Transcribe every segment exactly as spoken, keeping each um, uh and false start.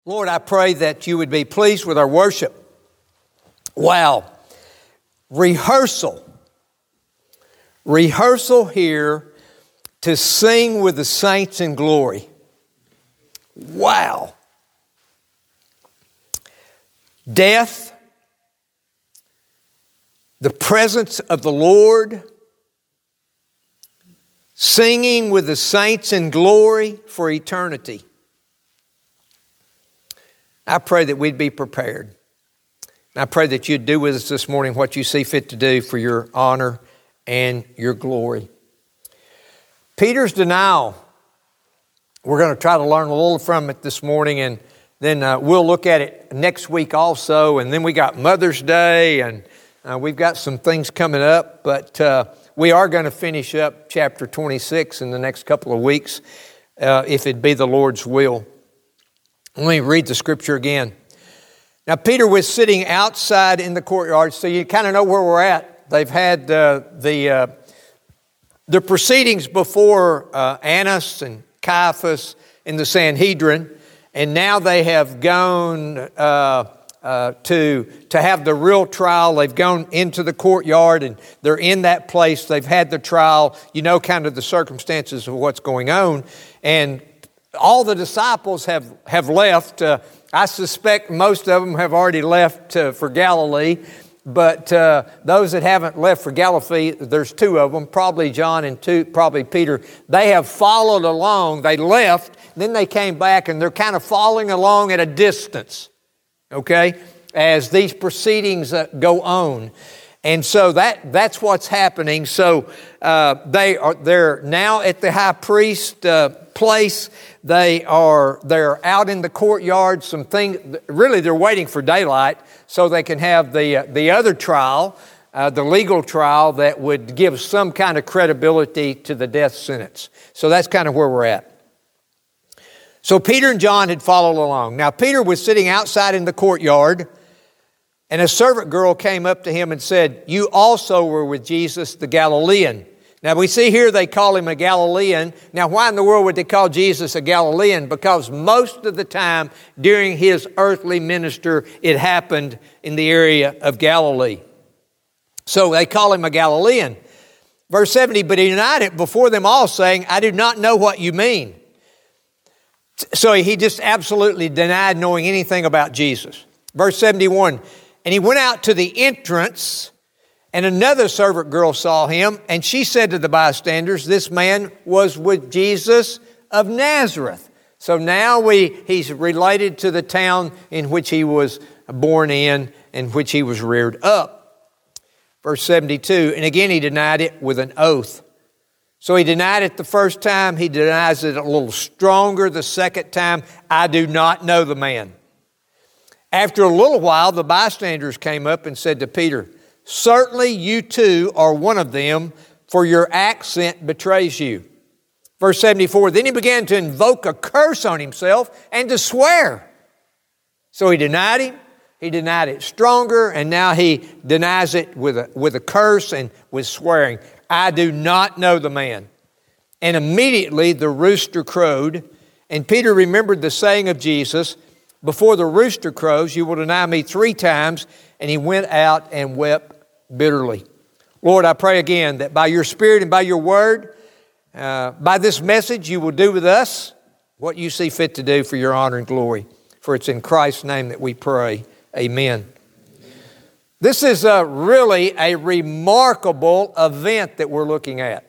Lord, I pray that you would be pleased with our worship. Wow. Rehearsal. Rehearsal here to sing with the saints in glory. Wow. Death, the presence of the Lord, singing with the saints in glory for eternity. I pray that we'd be prepared. I pray that you'd do with us this morning what you see fit to do for your honor and your glory. Peter's denial. We're going to try to learn a little from it this morning, and then uh, we'll look at it next week also. And then we got Mother's Day, and uh, we've got some things coming up. But uh, we are going to finish up chapter twenty-six in the next couple of weeks, uh, if it be the Lord's will. Let me read the scripture again. Now, Peter was sitting outside in the courtyard, so you kind of know where we're at. They've had uh, the uh, the proceedings before uh, Annas and Caiaphas in the Sanhedrin, and now they have gone uh, uh, to to have the real trial. They've gone into the courtyard, and they're in that place. They've had the trial. You know kind of the circumstances of what's going on, and all the disciples have, have left. Uh, I suspect most of them have already left uh, for Galilee. But uh, those that haven't left for Galilee, there's two of them, probably John and two, probably Peter. They have followed along. They left, then they came back, and they're kind of following along at a distance, okay, as these proceedings uh, go on. And so that that's what's happening. So uh, they are they're now at the high priest uh, place. They are they're out in the courtyard. Some thing really they're waiting for daylight so they can have the uh, the other trial, uh, the legal trial that would give some kind of credibility to the death sentence. So that's kind of where we're at. So Peter and John had followed along. Now Peter was sitting outside in the courtyard. And a servant girl came up to him and said, "You also were with Jesus the Galilean." Now we see here they call him a Galilean. Now why in the world would they call Jesus a Galilean? Because most of the time during his earthly ministry, it happened in the area of Galilee. So they call him a Galilean. Verse seventy, but he denied it before them all, saying, "I do not know what you mean." So he just absolutely denied knowing anything about Jesus. Verse seventy-one, and he went out to the entrance, and another servant girl saw him, and she said to the bystanders, "This man was with Jesus of Nazareth." So now we he's related to the town in which he was born in and which he was reared up. Verse seventy-two, and again he denied it with an oath. So he denied it the first time. He denies it a little stronger the second time. "I do not know the man." After a little while, the bystanders came up and said to Peter, "Certainly you too are one of them, for your accent betrays you." Verse seventy-four, then he began to invoke a curse on himself and to swear. So he denied him, he denied it stronger, and now he denies it with a, with a curse and with swearing. "I do not know the man." And immediately the rooster crowed, and Peter remembered the saying of Jesus, "Before the rooster crows, you will deny me three times." And he went out and wept bitterly. Lord, I pray again that by your Spirit and by your word, uh, by this message, you will do with us what you see fit to do for your honor and glory. For it's in Christ's name that we pray. Amen. This is a really a remarkable event that we're looking at.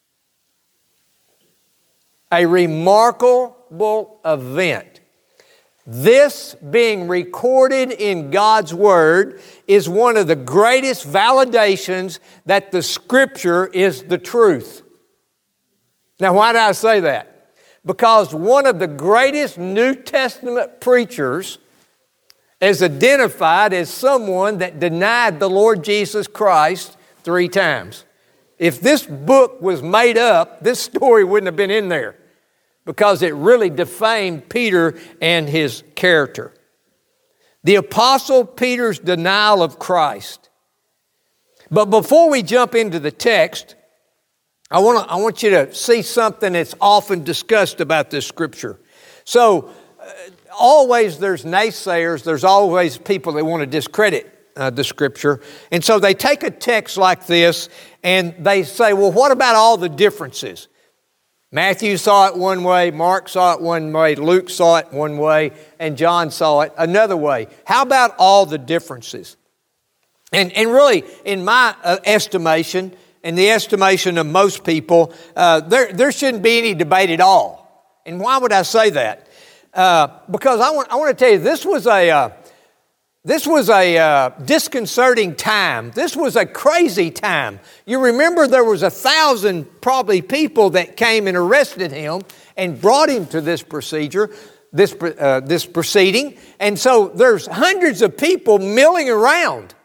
A remarkable event. This being recorded in God's Word is one of the greatest validations that the Scripture is the truth. Now, why did I say that? Because one of the greatest New Testament preachers is identified as someone that denied the Lord Jesus Christ three times. If this book was made up, this story wouldn't have been in there, because it really defamed Peter and his character. The Apostle Peter's denial of Christ. But before we jump into the text, I want to, I want you to see something that's often discussed about this scripture. So, always there's naysayers, there's always people that want to discredit uh, the Scripture. And so they take a text like this and they say, well, what about all the differences? Matthew saw it one way, Mark saw it one way, Luke saw it one way, and John saw it another way. How about all the differences? And, and really, in my uh, estimation, and the estimation of most people, uh, there, there shouldn't be any debate at all. And why would I say that? Uh, because I want, I want to tell you, this was a... Uh, This was a uh, disconcerting time. This was a crazy time. You remember there was a thousand probably people that came and arrested him and brought him to this procedure, this uh, this proceeding. And so there's hundreds of people milling around.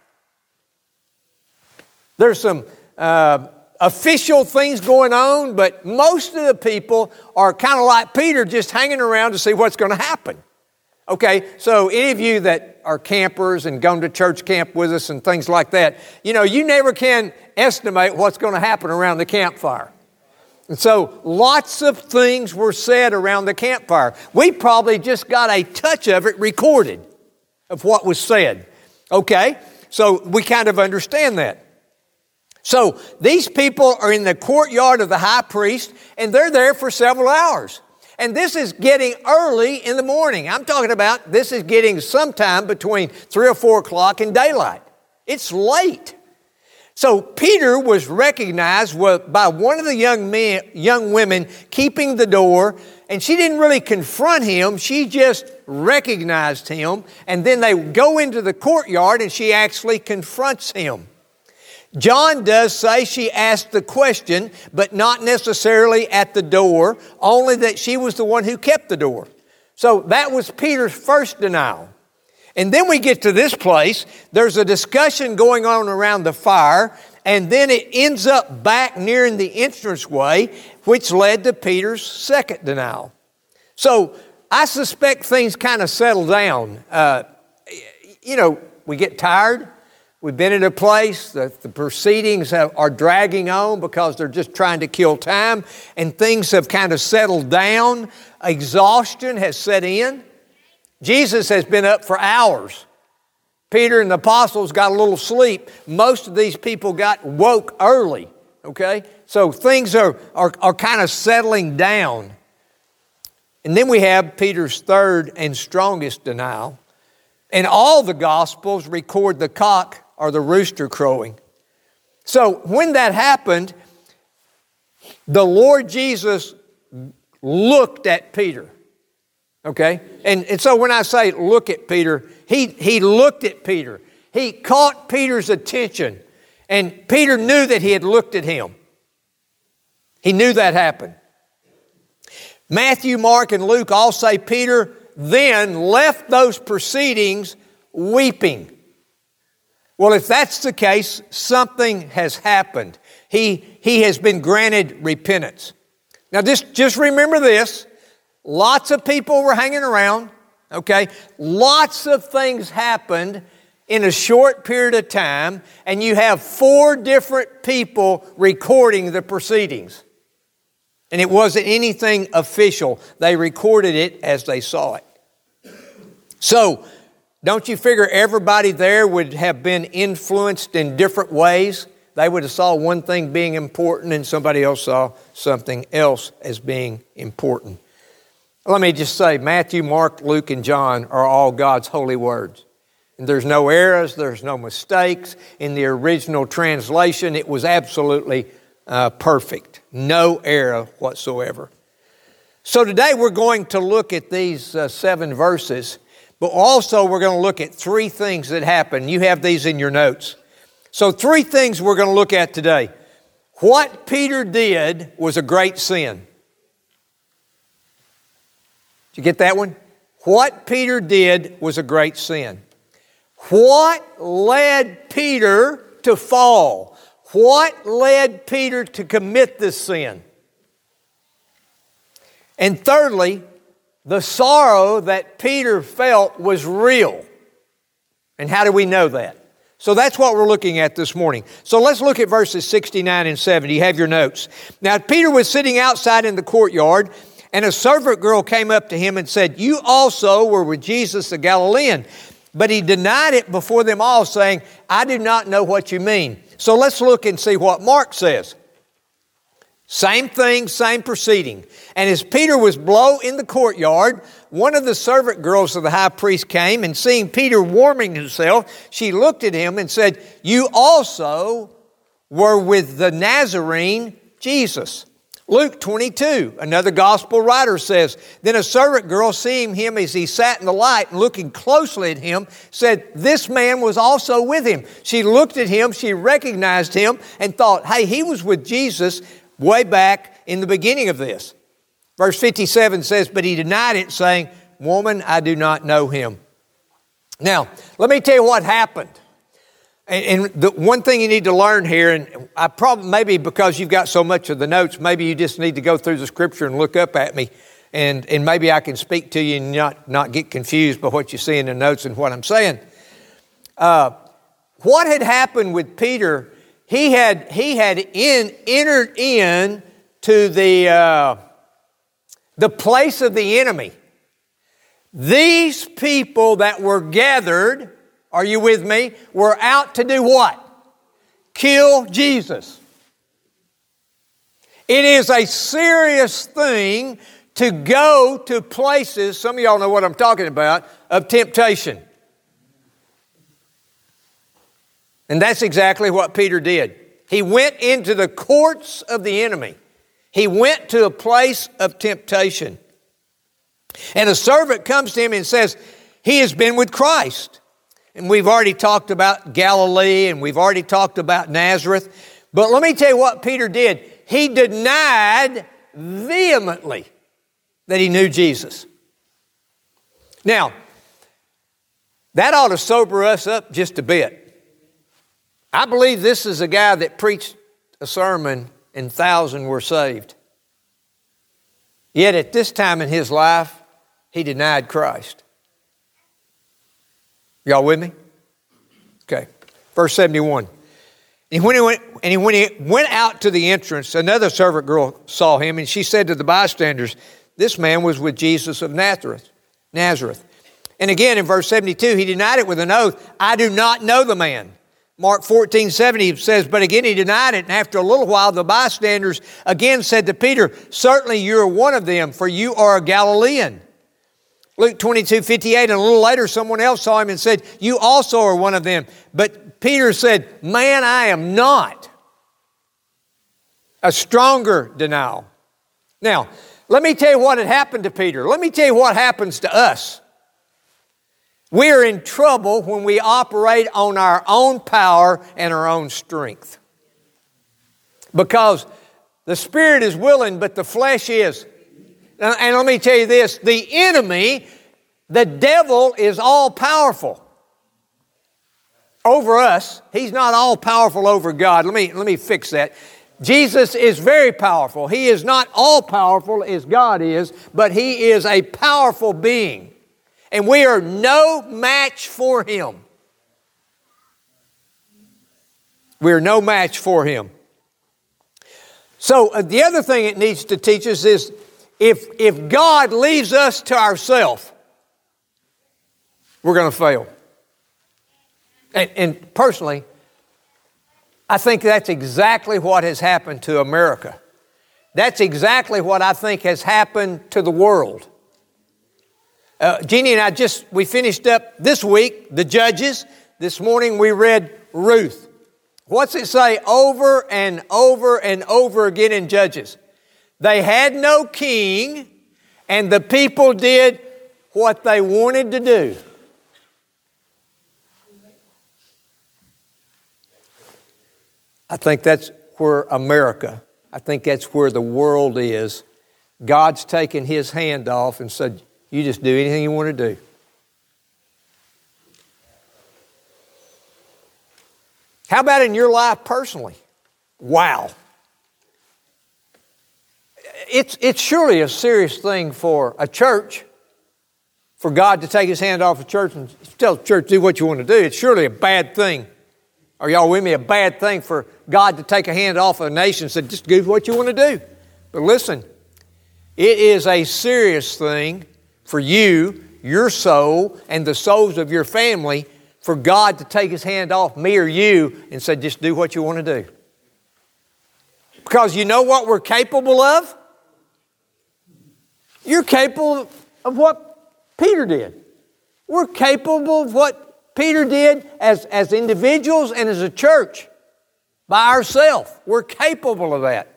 There's some uh, official things going on, but most of the people are kind of like Peter, just hanging around to see what's going to happen. Okay, so any of you that are campers and gone to church camp with us and things like that, you know, you never can estimate what's going to happen around the campfire. And so lots of things were said around the campfire. We probably just got a touch of it recorded of what was said. Okay, so we kind of understand that. So these people are in the courtyard of the high priest and they're there for several hours. And this is getting early in the morning. I'm talking about this is getting sometime between three or four o'clock and daylight. It's late. So Peter was recognized by one of the young men, young women keeping the door, and she didn't really confront him. She just recognized him, and then they go into the courtyard and she actually confronts him. John does say she asked the question, but not necessarily at the door, only that she was the one who kept the door. So that was Peter's first denial. And then we get to this place. There's a discussion going on around the fire, and then it ends up back nearing the entranceway, which led to Peter's second denial. So I suspect things kind of settle down. Uh, you know, we get tired. We've been in a place that the proceedings have, are dragging on because they're just trying to kill time, and things have kind of settled down. Exhaustion has set in. Jesus has been up for hours. Peter and the apostles got a little sleep. Most of these people got woke early, okay? So things are, are, are kind of settling down. And then we have Peter's third and strongest denial. And all the Gospels record the cock or the rooster crowing. So when that happened, the Lord Jesus looked at Peter. Okay? And, and so when I say look at Peter, he, he looked at Peter. He caught Peter's attention. And Peter knew that he had looked at him. He knew that happened. Matthew, Mark, and Luke all say Peter then left those proceedings weeping. Well, if that's the case, something has happened. He, he has been granted repentance. Now, just, just remember this. Lots of people were hanging around, okay? Lots of things happened in a short period of time, and you have four different people recording the proceedings. And it wasn't anything official. They recorded it as they saw it. So, don't you figure everybody there would have been influenced in different ways? They would have saw one thing being important and somebody else saw something else as being important. Let me just say, Matthew, Mark, Luke, and John are all God's holy words. And there's no errors, there's no mistakes. In the original translation, it was absolutely uh, perfect. No error whatsoever. So today we're going to look at these uh, seven verses. But also we're going to look at three things that happen. You have these in your notes. So three things we're going to look at today. What Peter did was a great sin. Did you get that one? What Peter did was a great sin. What led Peter to fall? What led Peter to commit this sin? And thirdly, the sorrow that Peter felt was real. And how do we know that? So that's what we're looking at this morning. So let's look at verses sixty-nine and seventy. You have your notes. Now Peter was sitting outside in the courtyard, And a servant girl came up to him and said, you also were with Jesus the Galilean. But he denied it before them all, saying, I do not know what you mean. So let's look and see what Mark says. Same thing, same proceeding. And as Peter was below in the courtyard, one of the servant girls of the high priest came, and seeing Peter warming himself, she looked at him and said, you also were with the Nazarene Jesus. Luke twenty-two, another gospel writer says, then a servant girl, seeing him as he sat in the light and looking closely at him, said, this man was also with him. She looked at him, she recognized him, and thought, hey, he was with Jesus way back in the beginning of this. Verse fifty-seven says, but he denied it, saying, woman, I do not know him. Now, let me tell you what happened. And, and the one thing you need to learn here, and I probably, maybe because you've got so much of the notes, maybe you just need to go through the scripture and look up at me, and, and maybe I can speak to you and not, not get confused by what you see in the notes and what I'm saying. Uh, what had happened with Peter, he had, he had in, entered in to the, uh, the place of the enemy. These people that were gathered, are you with me, were out to do what? Kill Jesus. It is a serious thing to go to places, some of y'all know what I'm talking about, of temptation. And that's exactly what Peter did. He went into the courts of the enemy. He went to a place of temptation. And a servant comes to him and says, he has been with Christ. And we've already talked about Galilee, and we've already talked about Nazareth. But let me tell you what Peter did. He denied vehemently that he knew Jesus. Now, that ought to sober us up just a bit. I believe this is a guy that preached a sermon and thousands were saved. Yet at this time in his life, he denied Christ. Y'all with me? Okay. Verse seventy-one. And when he went, and when he went out to the entrance, another servant girl saw him, and she said to the bystanders, this man was with Jesus of Nazareth. Nazareth. And again in verse seventy-two, he denied it with an oath, I do not know the man. Mark fourteen seventy says, but again he denied it, and after a little while the bystanders again said to Peter, certainly you are one of them, for you are a Galilean. Luke twenty-two fifty-eight, and a little later someone else saw him and said, you also are one of them. But Peter said, man, I am not. A stronger denial. Now, let me tell you what had happened to Peter. Let me tell you what happens to us. We are in trouble when we operate on our own power and our own strength. Because the spirit is willing, but the flesh is. And let me tell you this, the enemy, the devil, is all powerful over us. He's not all powerful over God. Let me, let me fix that. Jesus is very powerful. He is not all powerful as God is, but He is a powerful being. And we are no match for Him. We are no match for Him. So uh, the other thing it needs to teach us is if, if God leaves us to ourselves, we're going to fail. And, and personally, I think that's exactly what has happened to America. That's exactly what I think has happened to the world. Uh, Jeannie and I just, we finished up this week, the Judges. This morning we read Ruth. What's it say over and over and over again in Judges? They had no king, and the people did what they wanted to do. I think that's where America, I think that's where the world is. God's taken His hand off and said, you just do anything you want to do. How about in your life personally? Wow. It's, it's surely a serious thing for a church, for God to take His hand off a church and tell the church, do what you want to do. It's surely a bad thing. Are y'all with me? A bad thing for God to take a hand off a nation and say, just do what you want to do. But listen, It is a serious thing for you, your soul, and the souls of your family for God to take His hand off me or you and say, just do what you want to do. Because you know what we're capable of? You're capable of what Peter did. We're capable of what Peter did as, as individuals and as a church by ourselves. We're capable of that.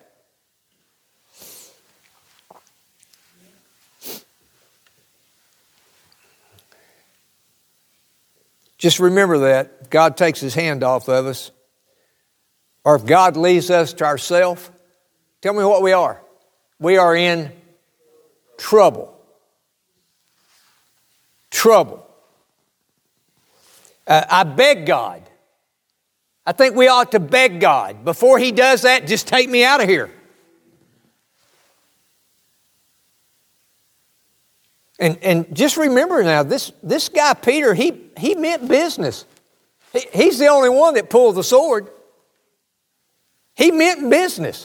Just remember that. God takes His hand off of us. Or if God leaves us to ourselves, tell me what we are. We are in trouble. Trouble. Uh, I beg God. I think we ought to beg God. Before He does that, just take me out of here. And, and just remember now, this, this guy Peter, he, he meant business. He, he's the only one that pulled the sword. He meant business.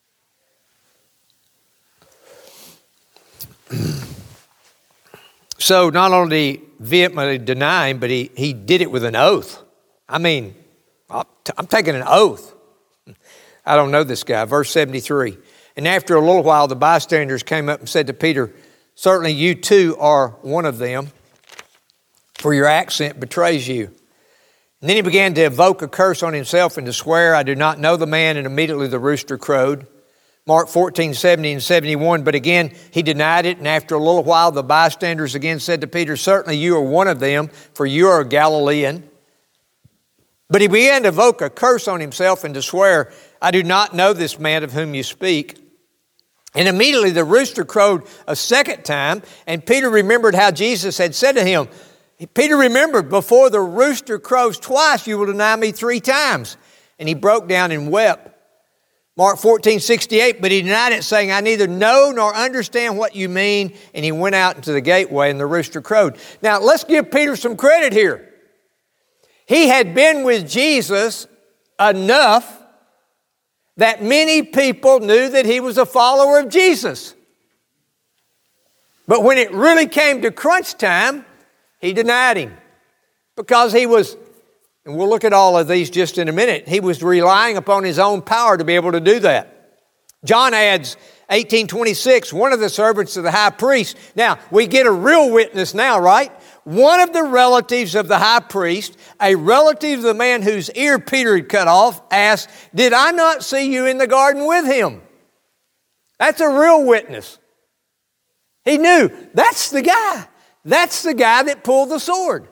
So not only did he vehemently deny Him, but he, he did it with an oath. I mean, I'm taking an oath. I don't know this guy. Verse seventy-three. And after a little while, the bystanders came up and said to Peter, certainly you too are one of them, for your accent betrays you. And then he began to evoke a curse on himself and to swear, I do not know the man, and immediately the rooster crowed. Mark fourteen, seventy and seventy-one, but again he denied it, and after a little while the bystanders again said to Peter, certainly you are one of them, for you are a Galilean. But he began to evoke a curse on himself and to swear, I do not know this man of whom you speak. And immediately the rooster crowed a second time, and Peter remembered how Jesus had said to him, Peter remembered, before the rooster crows twice, you will deny me three times. And he broke down and wept. Mark fourteen, sixty-eight, but he denied it, saying, I neither know nor understand what you mean. And he went out into the gateway, and the rooster crowed. Now, let's give Peter some credit here. He had been with Jesus enough that many people knew that he was a follower of Jesus. But when it really came to crunch time, he denied Him. Because he was, and we'll look at all of these just in a minute, he was relying upon his own power to be able to do that. John adds, eighteen twenty-six, one of the servants of the high priest. Now, we get a real witness now, right? One of the relatives of the high priest, a relative of the man whose ear Peter had cut off, asked, did I not see you in the garden with him? That's a real witness. He knew, that's the guy. That's the guy that pulled the sword.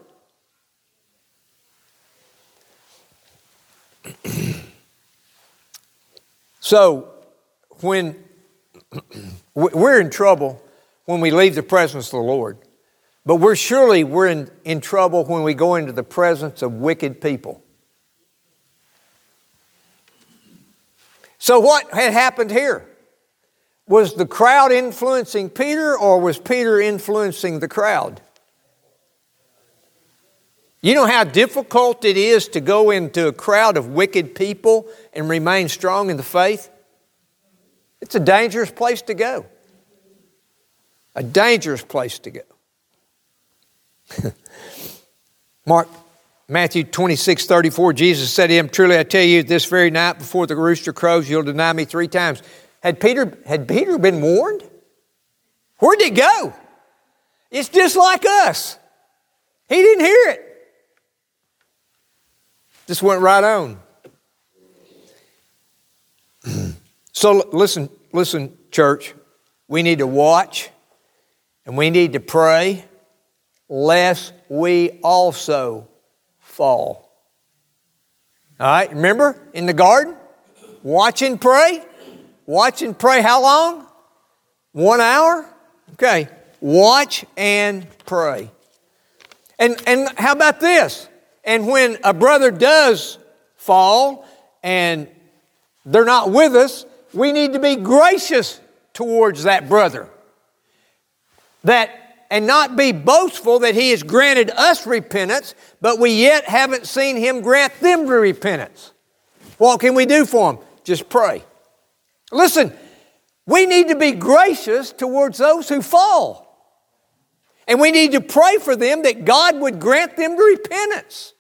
So, when we're in trouble when we leave the presence of the Lord, but we're surely we're in, in trouble when we go into the presence of wicked people. So what had happened here? Was the crowd influencing Peter, or was Peter influencing the crowd? You know how difficult it is to go into a crowd of wicked people and remain strong in the faith? It's a dangerous place to go. A dangerous place to go. Mark, Matthew twenty-six, thirty-four, Jesus said to him, truly I tell you, this very night before the rooster crows, you'll deny me three times. Had Peter, had Peter been warned? Where'd it go? It's just like us. He didn't hear it. Just went right on. So listen, listen, church. We need to watch and we need to pray lest we also fall. All right, remember in the garden? Watch and pray. Watch and pray how long? One hour? Okay. Watch and pray. And, and how about this? And when a brother does fall and they're not with us, we need to be gracious towards that brother. That, and not be boastful that he has granted us repentance, but we yet haven't seen him grant them repentance. What can we do for them? Just pray. Listen, We need to be gracious towards those who fall. And we need to pray for them that God would grant them repentance.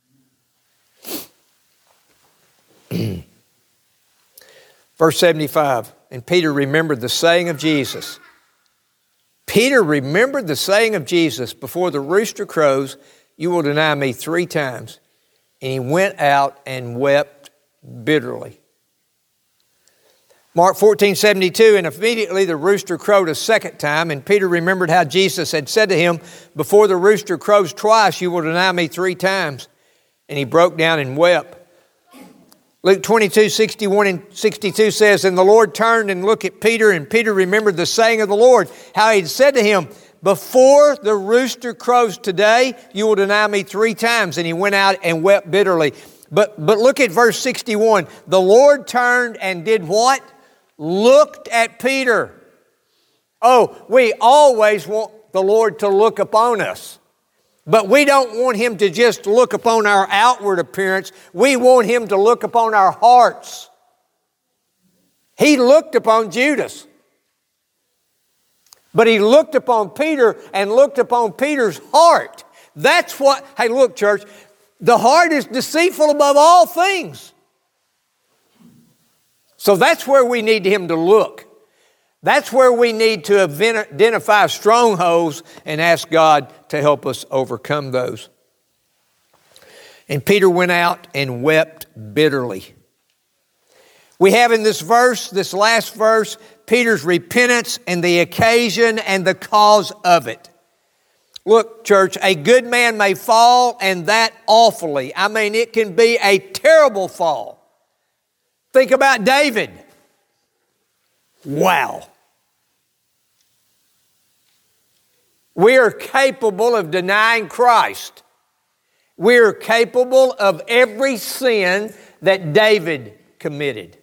Verse seventy-five, and Peter remembered the saying of Jesus. Peter remembered the saying of Jesus, before the rooster crows, you will deny me three times. And he went out and wept bitterly. Mark fourteen seventy-two, and immediately the rooster crowed a second time, and Peter remembered how Jesus had said to him, before the rooster crows twice, you will deny me three times. And he broke down and wept. Luke twenty-two sixty-one and sixty-two says, and the Lord turned and looked at Peter, and Peter remembered the saying of the Lord, how he had said to him, before the rooster crows today, you will deny me three times. And he went out and wept bitterly. But, but look at verse sixty-one. The Lord turned and did what? Looked at Peter. Oh, we always want the Lord to look upon us. But we don't want Him to just look upon our outward appearance. We want Him to look upon our hearts. He looked upon Judas. But He looked upon Peter and looked upon Peter's heart. That's what, hey look church, the heart is deceitful above all things. So that's where we need Him to look. That's where we need to identify strongholds and ask God to help us overcome those. And Peter went out and wept bitterly. We have in this verse, this last verse, Peter's repentance and the occasion and the cause of it. Look, church, a good man may fall, and that awfully. I mean, it can be a terrible fall. Think about David. Wow. We are capable of denying Christ. We are capable of every sin that David committed.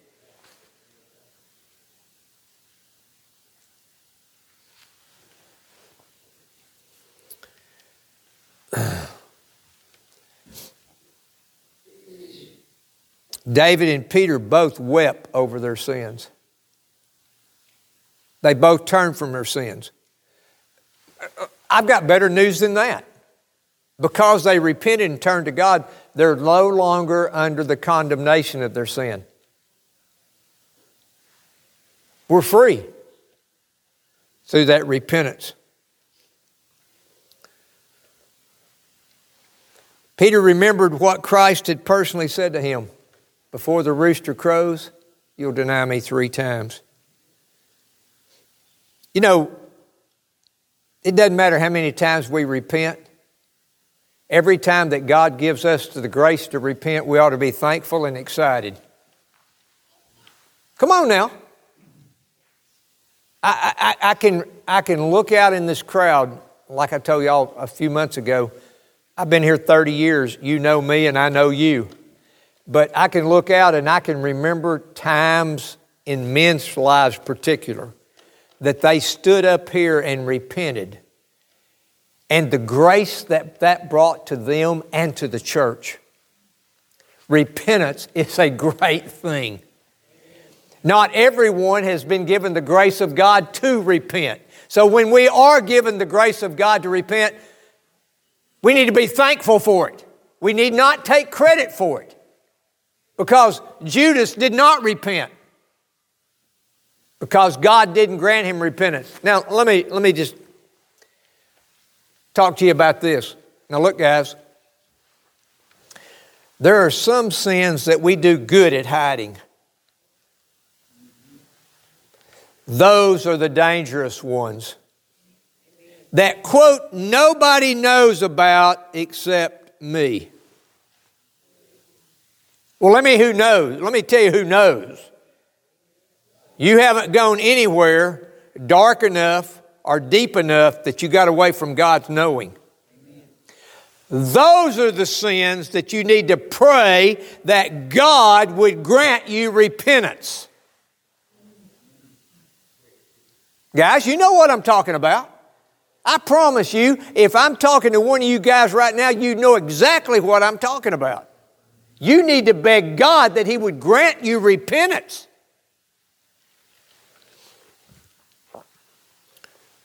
David and Peter both wept over their sins. They both turned from their sins. I've got better news than that. Because they repented and turned to God, they're no longer under the condemnation of their sin. We're free through that repentance. Peter remembered what Christ had personally said to him. Before the rooster crows, you'll deny me three times. You know, it doesn't matter how many times we repent. Every time that God gives us the grace to repent, we ought to be thankful and excited. Come on now. I, I, I, can, I can look out in this crowd, like I told y'all a few months ago. I've been here thirty years. You know me and I know you. But I can look out and I can remember times in men's lives particular that they stood up here and repented. And the grace that that brought to them and to the church. Repentance is a great thing. Not everyone has been given the grace of God to repent. So when we are given the grace of God to repent, we need to be thankful for it. We need not take credit for it. Because Judas did not repent. Because God didn't grant him repentance. Now, let me, let me just talk to you about this. Now look, guys. There are some sins that we do good at hiding. Those are the dangerous ones. That, quote, nobody knows about except me. Well, let me who knows. Let me tell you who knows. You haven't gone anywhere dark enough or deep enough that you got away from God's knowing. Those are the sins that you need to pray that God would grant you repentance. Guys, you know what I'm talking about. I promise you, if I'm talking to one of you guys right now, you know exactly what I'm talking about. You need to beg God that He would grant you repentance.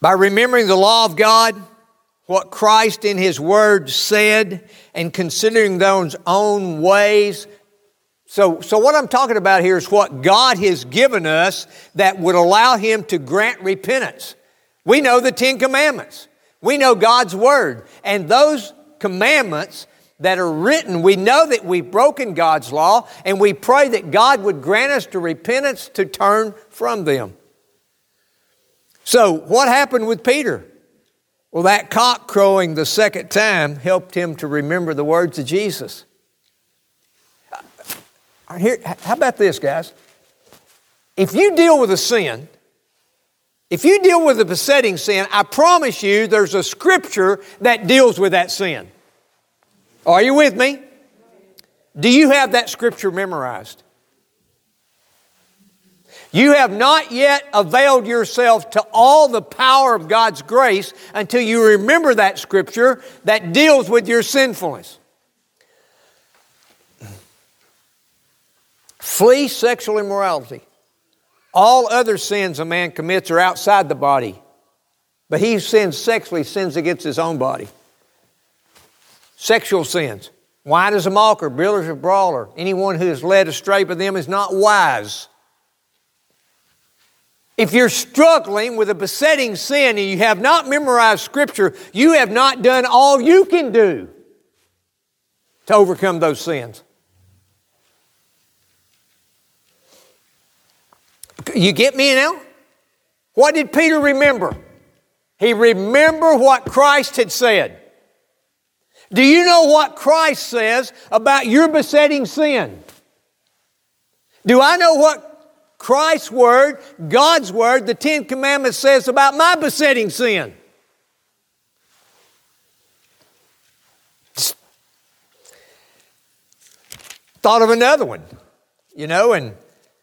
By remembering the law of God, what Christ in His Word said, and considering those own ways. So, so what I'm talking about here is what God has given us that would allow Him to grant repentance. We know the Ten Commandments. We know God's Word. And those commandments that are written, we know that we've broken God's law, and we pray that God would grant us to repentance to turn from them. So, what happened with Peter? Well, that cock crowing the second time helped him to remember the words of Jesus. Here, how about this, guys? If you deal with a sin, if you deal with a besetting sin, I promise you there's a scripture that deals with that sin. Are you with me? Do you have that scripture memorized? You have not yet availed yourself to all the power of God's grace until you remember that scripture that deals with your sinfulness. Flee sexual immorality. All other sins a man commits are outside the body, but he who sins sexually sins against his own body. Sexual sins. Wine is a mocker, brawler is a brawler. Anyone who is led astray by them is not wise. If you're struggling with a besetting sin and you have not memorized Scripture, you have not done all you can do to overcome those sins. You get me now? What did Peter remember? He remembered what Christ had said. Do you know what Christ says about your besetting sin? Do I know what Christ's Word, God's Word, the Ten Commandments says about my besetting sin? Thought of another one, you know, and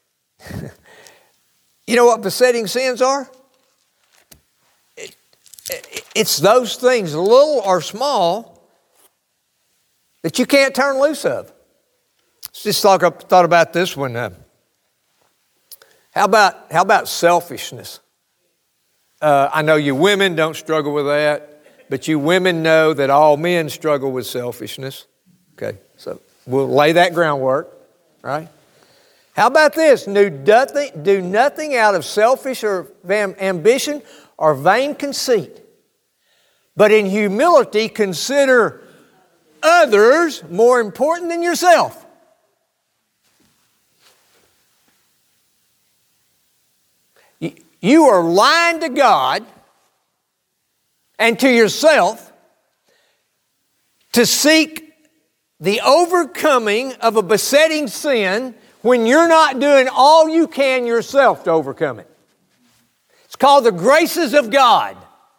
you know what besetting sins are? It, it, it's those things, little or small, that you can't turn loose of. Let's just talk, thought about this one. Uh, how about how about selfishness? Uh, I know you women don't struggle with that, but you women know that all men struggle with selfishness. Okay, so we'll lay that groundwork, right? How about this? Do nothing, do nothing out of selfish or ambition or vain conceit, but in humility consider others more important than yourself. You are lying to God and to yourself to seek the overcoming of a besetting sin when you're not doing all you can yourself to overcome it. It's called the graces of God.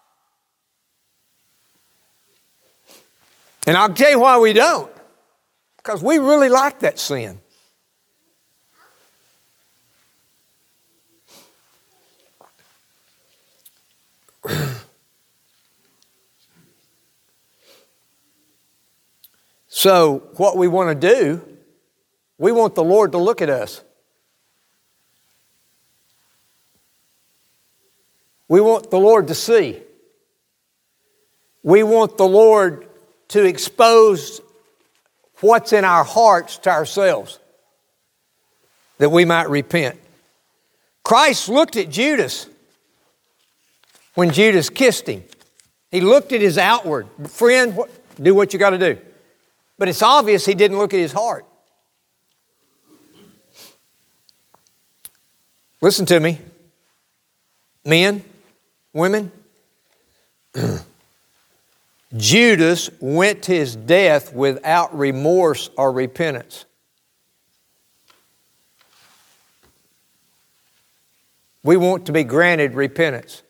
And I'll tell you why we don't. Because we really like that sin. So what we want to do, we want the Lord to look at us. We want the Lord to see. We want the Lord to expose what's in our hearts to ourselves, that we might repent. Christ looked at Judas when Judas kissed him. He looked at his outward. Friend, do what you got to do. But it's obvious he didn't look at his heart. Listen to me. Men, women. Judas went to his death without remorse or repentance. We want to be granted repentance.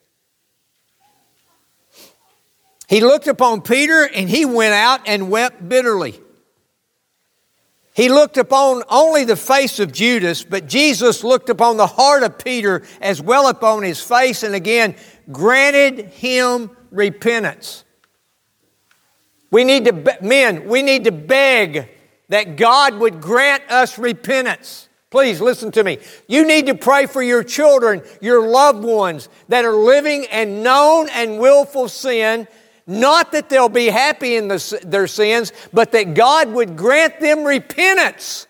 He looked upon Peter and he went out and wept bitterly. He looked upon only the face of Judas, but Jesus looked upon the heart of Peter as well upon his face and again granted him repentance. We need to, men, we need to beg that God would grant us repentance. Please listen to me. You need to pray for your children, your loved ones that are living in known and willful sin. Not that they'll be happy in the, their sins, but that God would grant them repentance.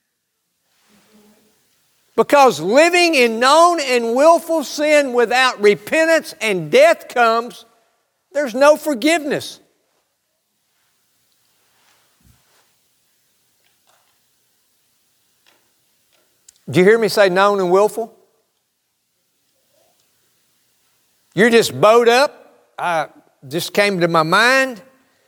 Because living in known and willful sin without repentance and death comes, there's no forgiveness. Did you hear me say known and willful? You're just bowed up. I just came to my mind.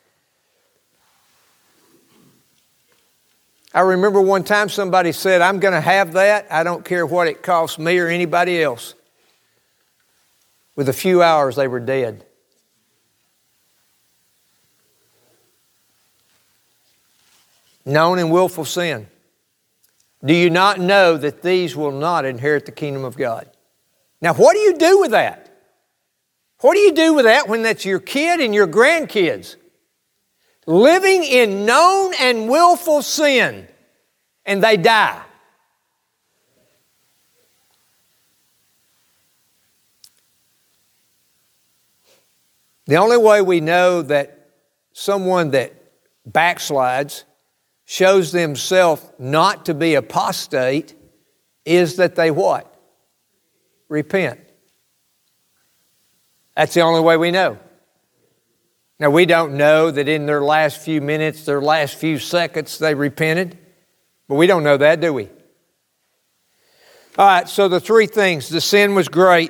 I remember one time somebody said, I'm going to have that. I don't care what it costs me or anybody else. With a few hours, they were dead. Known and willful sin. Do you not know that these will not inherit the kingdom of God? Now, what do you do with that? What do you do with that when that's your kid and your grandkids? Living in known and willful sin, and they die. The only way we know that someone that backslides, shows themselves not to be apostate, is that they what? Repent. That's the only way we know. Now, we don't know that in their last few minutes, their last few seconds, they repented. But we don't know that, do we? All right, so the three things. The sin was great.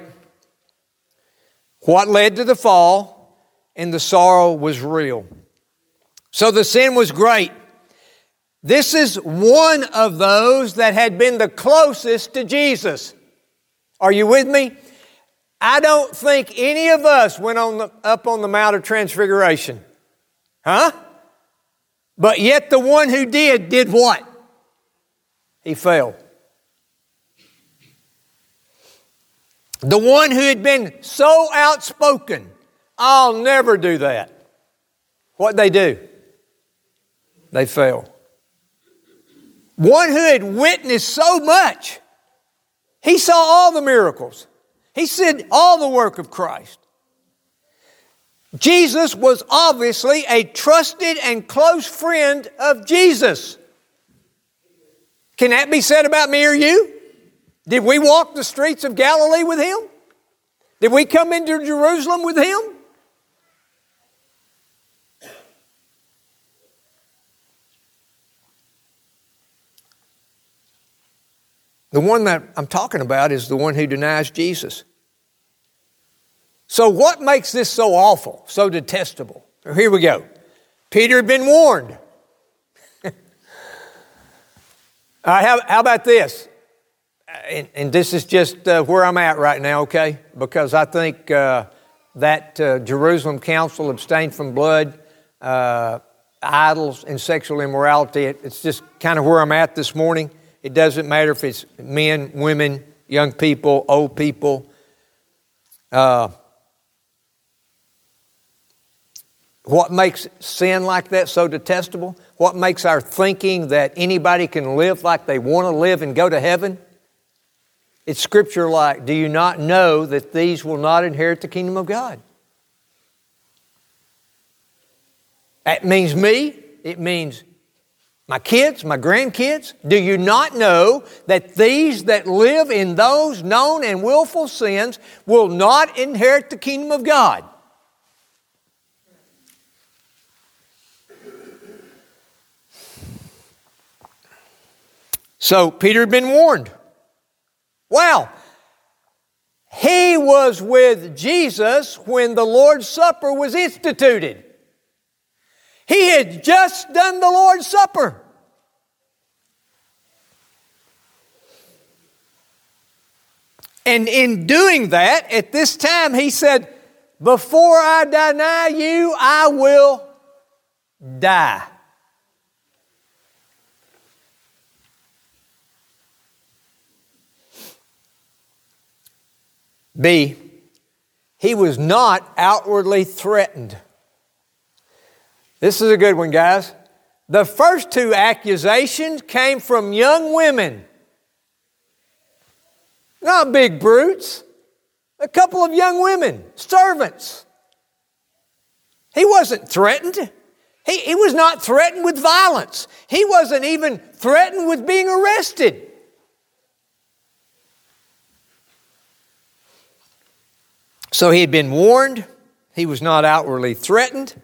What led to the fall? And the sorrow was real. So the sin was great. This is one of those that had been the closest to Jesus. Are you with me? I don't think any of us went on the, up on the Mount of Transfiguration. Huh? But yet the one who did, did what? He fell. The one who had been so outspoken, I'll never do that. What'd they do? They fell. One who had witnessed so much. He saw all the miracles. He said all the work of Christ. Jesus was obviously a trusted and close friend of Jesus. Can that be said about me or you? Did we walk the streets of Galilee with Him? Did we come into Jerusalem with Him? The one that I'm talking about is the one who denies Jesus. So what makes this so awful, so detestable? Here we go. Peter had been warned. All right, how, how about this? And, and this is just uh, where I'm at right now, okay? Because I think uh, that uh, Jerusalem Council abstained from blood, uh, idols, and sexual immorality. It, it's just kind of where I'm at this morning. It doesn't matter if it's men, women, young people, old people. Uh, what makes sin like that so detestable? What makes our thinking that anybody can live like they want to live and go to heaven? It's scripture like, do you not know that these will not inherit the kingdom of God? That means me. It means my kids, my grandkids. Do you not know that these that live in those known and willful sins will not inherit the kingdom of God? So Peter had been warned. Wow. He was with Jesus when the Lord's Supper was instituted. He had just done the Lord's Supper. And in doing that, at this time, he said, before I deny you, I will die. B, he was not outwardly threatened. This is a good one, guys. The first two accusations came from young women Not big brutes. A couple of young women, servants. He wasn't threatened. He, he was not threatened with violence. He wasn't even threatened with being arrested. So he had been warned. He was not outwardly threatened.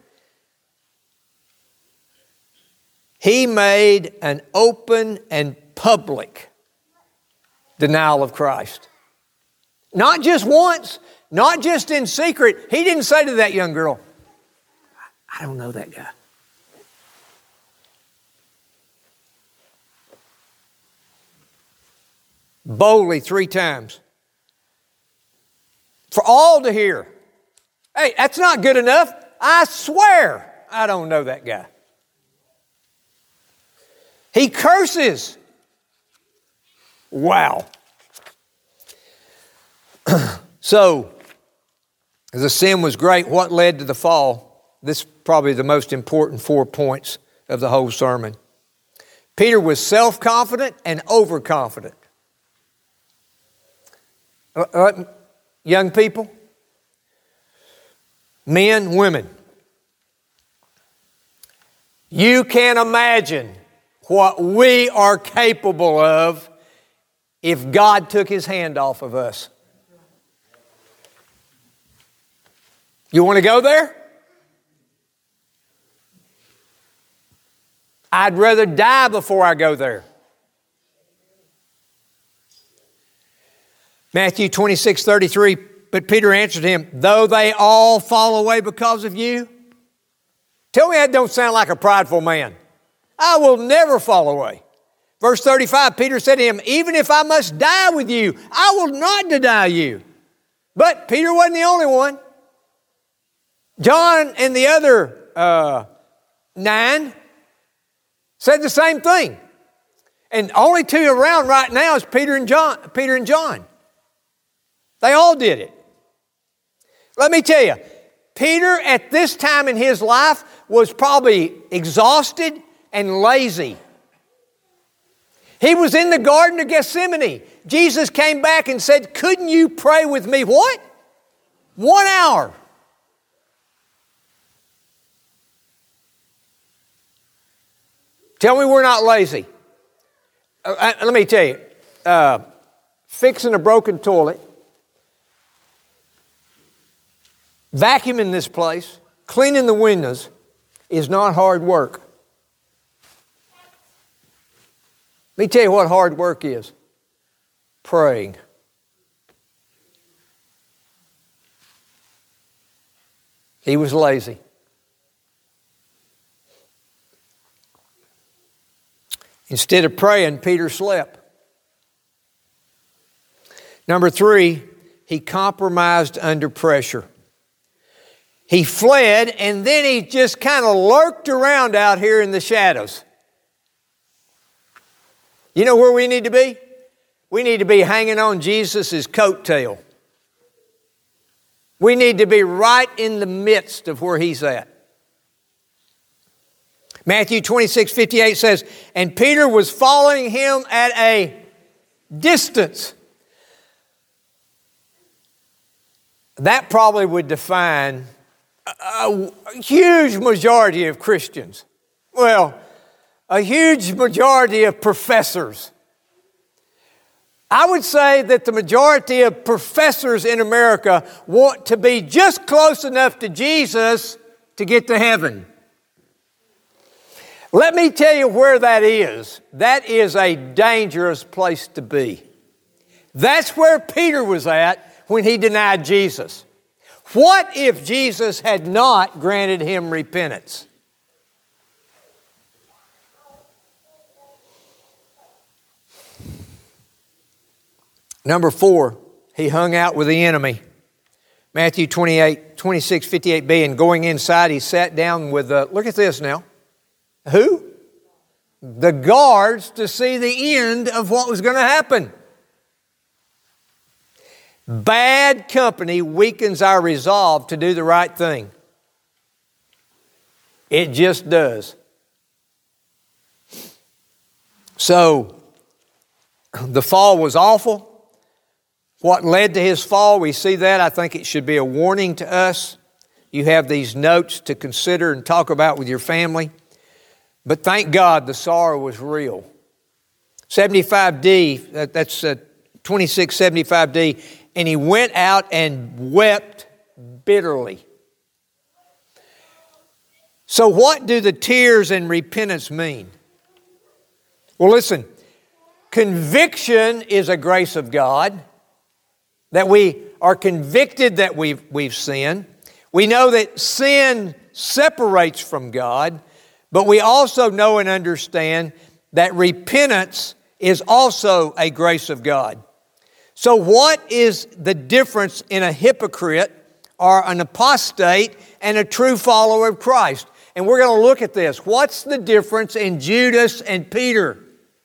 He made an open and public denial of Christ. Not just once, not just in secret. He didn't say to that young girl, I don't know that guy. Boldly three times. For all to hear. Hey, that's not good enough. I swear I don't know that guy. He curses. Wow. So, the sin was great. What led to the fall? This is probably the most important four points of the whole sermon. Peter was self-confident and overconfident. Uh, uh, young people, men, women, you can't imagine what we are capable of if God took His hand off of us. You want to go there? I'd rather die before I go there. Matthew twenty-six thirty-three, but Peter answered him, though they all fall away because of you. Tell me that don't sound like a prideful man. I will never fall away. Verse thirty-five, Peter said to him, even if I must die with you, I will not deny you. But Peter wasn't the only one. John and the other uh, nine said the same thing. And only two around right now is Peter and John. Peter and John. They all did it. Let me tell you, Peter at this time in his life was probably exhausted and lazy. He was in the Garden of Gethsemane. Jesus came back and said, couldn't you pray with me? What? One hour. Tell me we're not lazy. Uh, let me tell you, uh, fixing a broken toilet, vacuuming this place, cleaning the windows is not hard work. Let me tell you what hard work is. Praying. He was lazy. Instead of praying, Peter slept. Number three, he compromised under pressure. He fled, and then he just kind of lurked around out here in the shadows. You know where we need to be? We need to be hanging on Jesus' coattail. We need to be right in the midst of where He's at. Matthew twenty-six fifty-eight says, and Peter was following Him at a distance. That probably would define a, a huge majority of Christians. Well, a huge majority of professors. I would say that the majority of professors in America want to be just close enough to Jesus to get to heaven. Let me tell you where that is. That is a dangerous place to be. That's where Peter was at when he denied Jesus. What if Jesus had not granted him repentance? Number four, he hung out with the enemy. Matthew twenty-eight, twenty-six fifty-eight b, and going inside, he sat down with, uh, look at this now. Who? The guards to see the end of what was going to happen. Bad company weakens our resolve to do the right thing. It just does. So, the fall was awful. what led to his fall. We see that. I think it should be a warning to us. You have these notes to consider and talk about with your family. But thank God the sorrow was real. seventy-five D, that's uh, twenty-six seventy-five D, and he went out and wept bitterly. So what do the tears and repentance mean? Well, listen, conviction is a grace of God, that we are convicted that we've, we've sinned. We know that sin separates from God, but we also know and understand that repentance is also a grace of God. So what is the difference in a hypocrite or an apostate and a true follower of Christ? And we're going to look at this. What's the difference in Judas and Peter?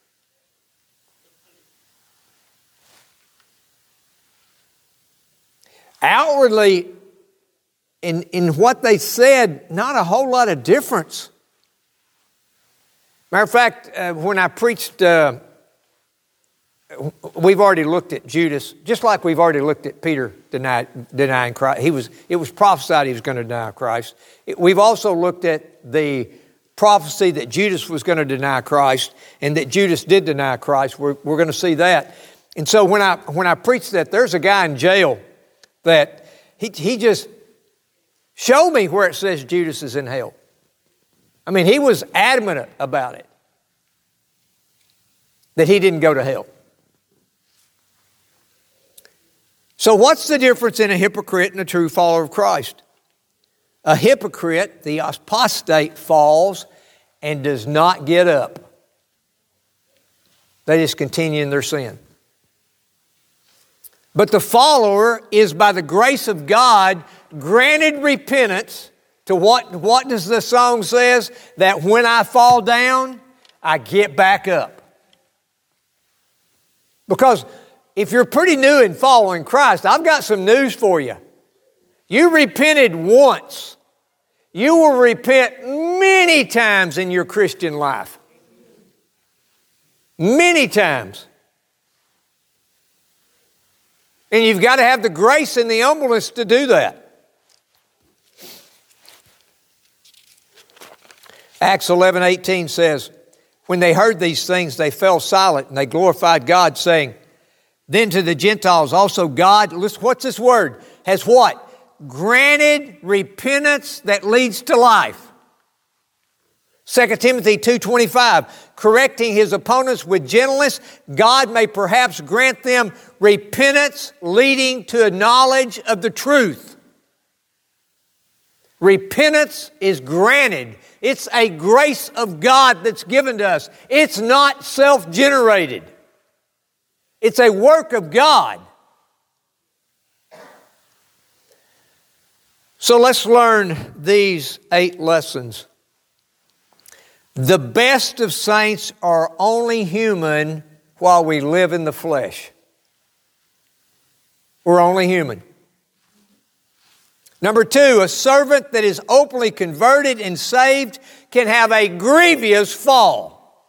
Outwardly, in, in what they said, not a whole lot of difference. Matter of fact, uh, when I preached, uh, we've already looked at Judas, just like we've already looked at Peter denied, denying Christ. He was, it was prophesied he was going to deny Christ. It, we've also looked at the prophecy that Judas was going to deny Christ, and that Judas did deny Christ. We're, we're going to see that. And so when I when I preached that, there's a guy in jail that he he just showed me where it says Judas is in hell. I mean, he was adamant about it, that he didn't go to hell. So what's the difference in a hypocrite and a true follower of Christ? A hypocrite, the apostate, falls and does not get up. They just continue in their sin. But the follower is, by the grace of God, granted repentance to what, what does the song says? That when I fall down, I get back up. Because if you're pretty new in following Christ, I've got some news for you. You repented once. You will repent many times in your Christian life. Many times. And you've got to have the grace and the humbleness to do that. Acts eleven eighteen says, when they heard these things, they fell silent and they glorified God, saying, then to the Gentiles also God, listen, what's this word? Has what? Granted repentance that leads to life. Second Timothy two twenty-five, correcting his opponents with gentleness, God may perhaps grant them repentance leading to a knowledge of the truth. Repentance is granted. It's a grace of God that's given to us. It's not self-generated. It's a work of God. So let's learn these eight lessons. The best of saints are only human while we live in the flesh. We're only human. Number two, a servant that is openly converted and saved can have a grievous fall.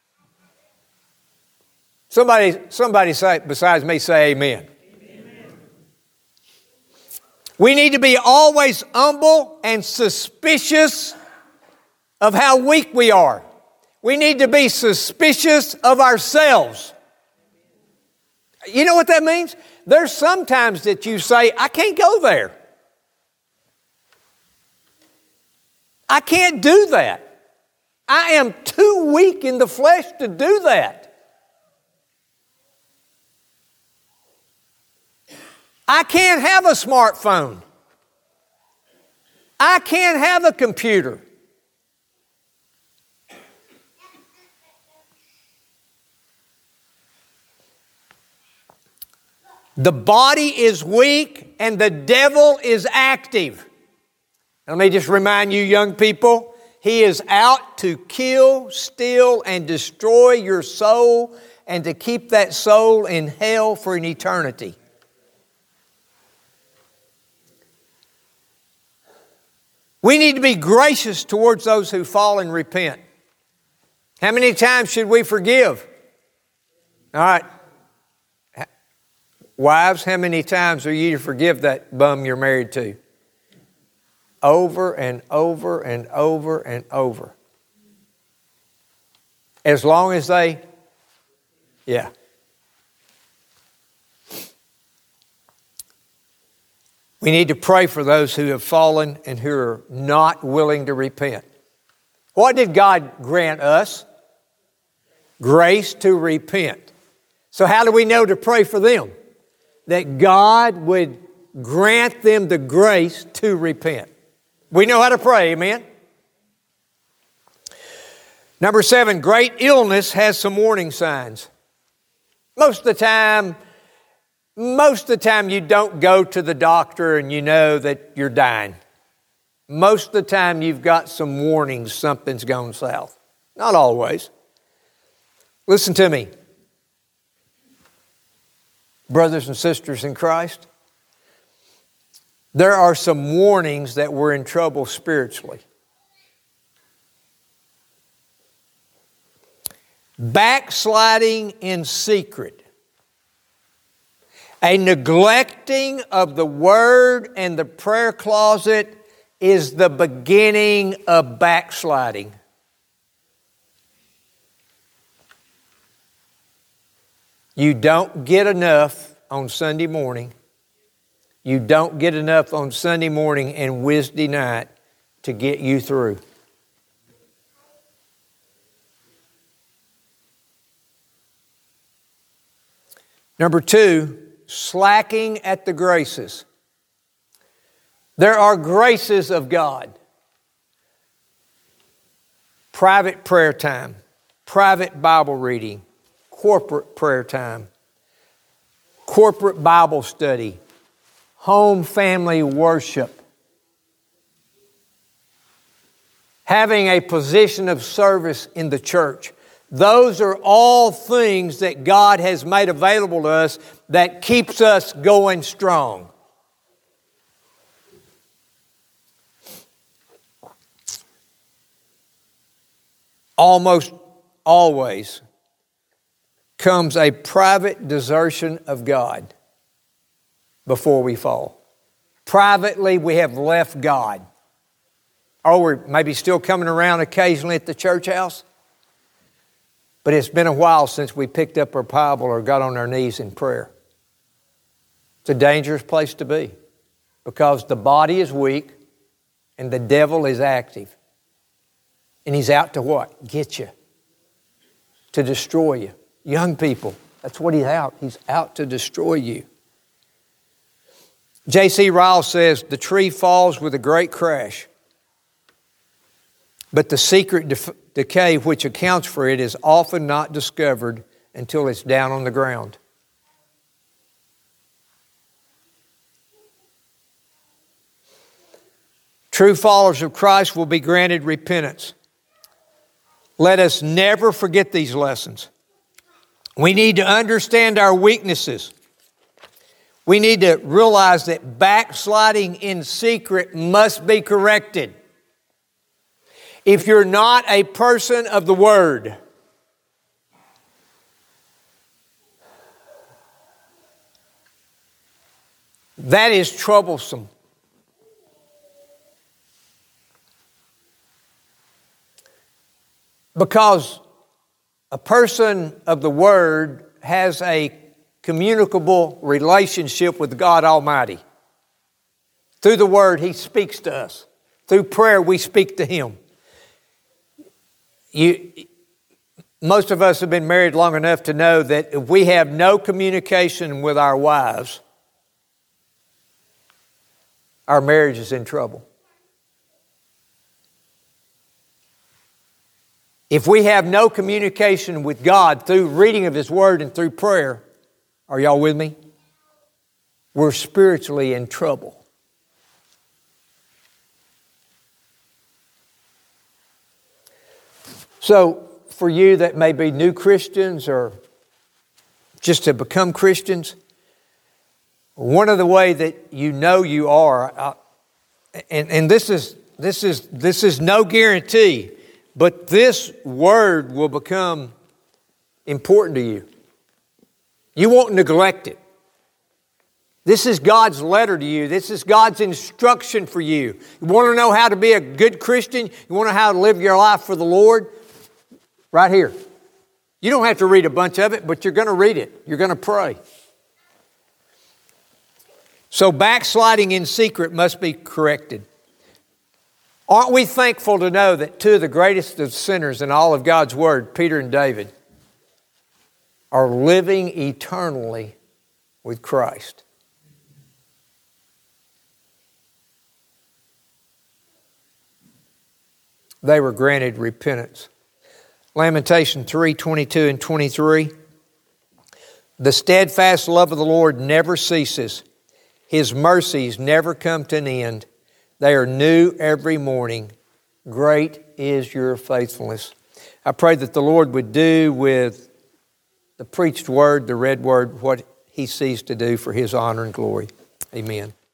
Somebody, somebody say, besides me say amen. Amen. We need to be always humble and suspicious of how weak we are. We need to be suspicious of ourselves. You know what that means? There's sometimes that you say, I can't go there. I can't do that. I am too weak in the flesh to do that. I can't have a smartphone. I can't have a computer. The body is weak and the devil is active. Let me just remind you, young people, he is out to kill, steal, and destroy your soul and to keep that soul in hell for an eternity. We need to be gracious towards those who fall and repent. How many times should we forgive? All right. Wives, how many times are you to forgive that bum you're married to? Over and over and over and over. As long as they, yeah. We need to pray for those who have fallen and who are not willing to repent. What did God grant us? Grace to repent. So how do we know to pray for them? That God would grant them the grace to repent. We know how to pray, amen? Number seven, great illness has some warning signs. Most of the time, most of the time you don't go to the doctor and you know that you're dying. Most of the time you've got some warnings something's gone south. Not always. Listen to me. Brothers and sisters in Christ, there are some warnings that we're in trouble spiritually. Backsliding in secret. A neglecting of the Word and the prayer closet is the beginning of backsliding. You don't get enough on Sunday morning. You don't get enough on Sunday morning and Wednesday night to get you through. Number two, slacking at the graces. There are graces of God. Private prayer time, private Bible reading, corporate prayer time, corporate Bible study, home family worship, having a position of service in the church. Those are all things that God has made available to us that keeps us going strong. Almost always comes a private desertion of God before we fall. Privately, we have left God. Or we're maybe still coming around occasionally at the church house. But it's been a while since we picked up our Bible or got on our knees in prayer. It's a dangerous place to be because the body is weak and the devil is active. And he's out to what? Get you. To destroy you. Young people, that's what he's out. He's out to destroy you. J C Ryle says, the tree falls with a great crash, but the secret def- decay which accounts for it is often not discovered until it's down on the ground. True followers of Christ will be granted repentance. Let us never forget these lessons. We need to understand our weaknesses. We need to realize that backsliding in secret must be corrected. If you're not a person of the Word, that is troublesome. Because a person of the Word has a communicable relationship with God Almighty. Through the Word, He speaks to us. Through prayer, we speak to Him. You, most of us have been married long enough to know that if we have no communication with our wives, our marriage is in trouble. If we have no communication with God through reading of His Word and through prayer, are y'all with me? We're spiritually in trouble. So, for you that may be new Christians or just to become Christians, one of the ways that you know you are, uh, and, and this is this is this is no guarantee, but this word will become important to you. You won't neglect it. This is God's letter to you. This is God's instruction for you. You want to know how to be a good Christian? You want to know how to live your life for the Lord? Right here. You don't have to read a bunch of it, but you're going to read it. You're going to pray. So backsliding in secret must be corrected. Aren't we thankful to know that two of the greatest of sinners in all of God's Word, Peter and David, are living eternally with Christ? They were granted repentance. Lamentation three, twenty-two and twenty-three. The steadfast love of the Lord never ceases. His mercies never come to an end. They are new every morning. Great is your faithfulness. I pray that the Lord would do with the preached word, the read word, what He sees to do for His honor and glory. Amen.